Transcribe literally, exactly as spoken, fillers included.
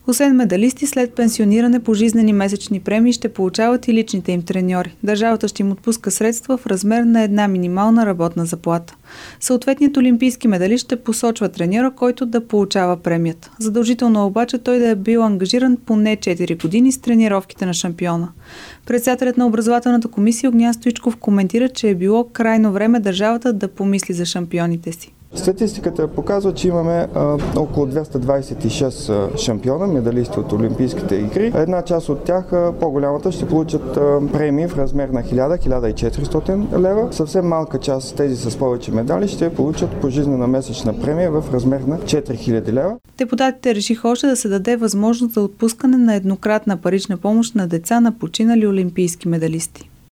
Освен медалисти, след пенсиониране пожизнени месечни премии ще получават и личните им треньори. Държавата ще им отпуска средства в размер на една минимална работна заплата. Съответният олимпийски медалист ще посочва треньора, който да получава премията. Задължително обаче той да е бил ангажиран поне четири години с тренировките на шампиона. Председателят на образователната комисия Огнян Стоичков коментира, че е било крайно време държавата да помисли за шампионите си. Статистиката показва, че имаме а, около двеста двадесет и шест шампиона, медалисти от Олимпийските игри. Една част от тях, а, по-голямата, ще получат а, премии в размер на хиляда до хиляда и четиристотин лева. Съвсем малка част, тези с повече медали, ще получат пожизнена месечна премия в размер на четири хиляди лева. Депутатите решиха още да се даде възможност за отпускане на еднократна парична помощ на деца на починали олимпийски медалисти.